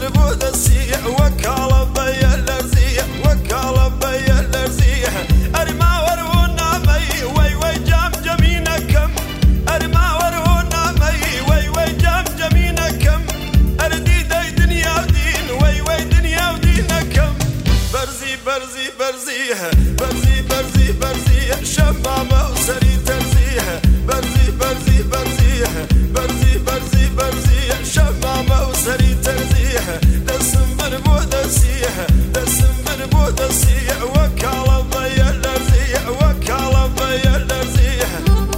بو دسيح وكالة بيا الارزيح وكالة بيا الارزيح ارما ورونا مي وي وي جام جمينا كم ارما ورونا مي وي وي جام جمينا كم اردي داي دنيا ودين وي وي دنيا ودينا كم برزي برزي برزيح برزي برزي برزيح شمامة وسري ترزيح برزي برزي برزيح برزي برزي برزيح شمامة وسري ترزيح دسم بربو دسيح دسم بربو دسيح وكالة بيا الارزيح وكالة بيا الارزيح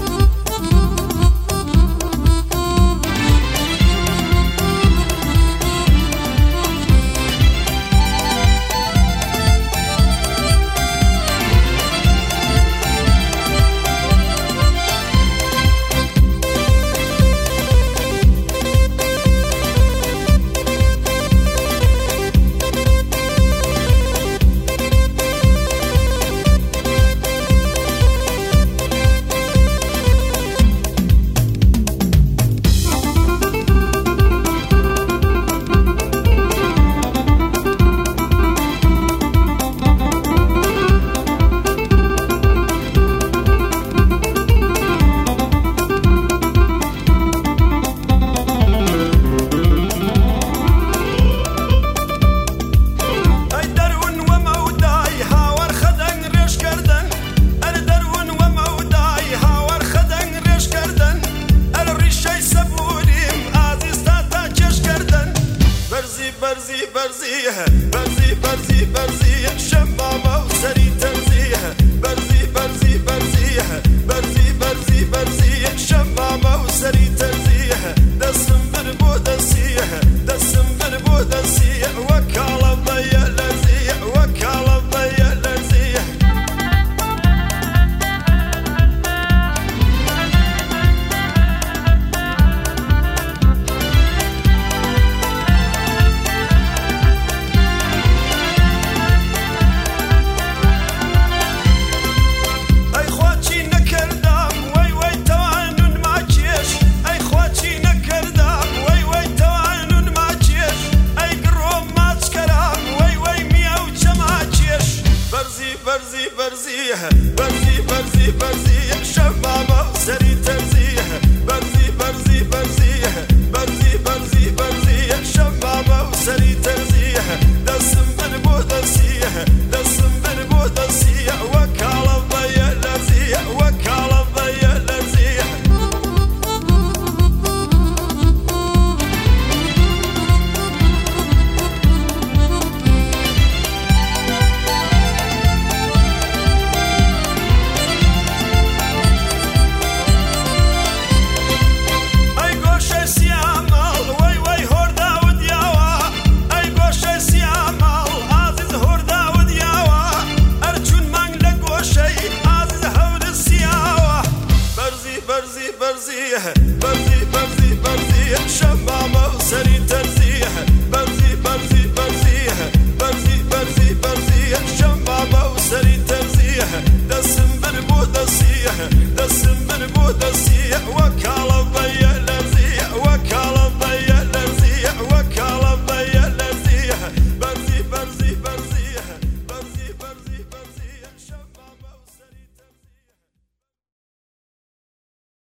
برزي برزيها برزي برزي برزيها شمامة وسري ترزيها برزي برزي برزيها برزي برزي برزيها شمامة